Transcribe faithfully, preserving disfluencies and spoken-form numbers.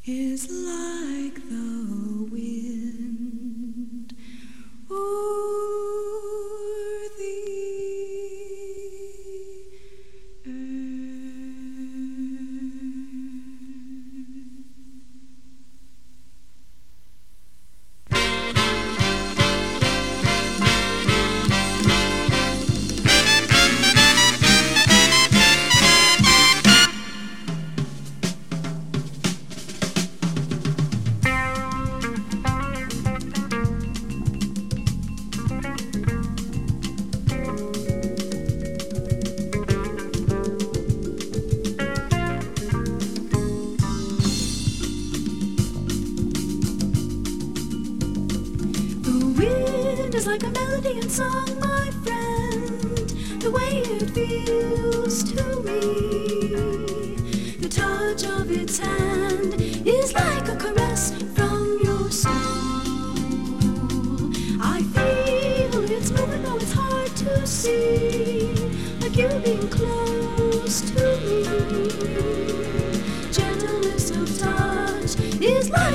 is like the wind o'er the is like a melody in song, my friend, the way it feels to me. The touch of its hand is like a caress from your soul. I feel it's moving, though it's hard to see, like you being close to me. Gentleness of touch is like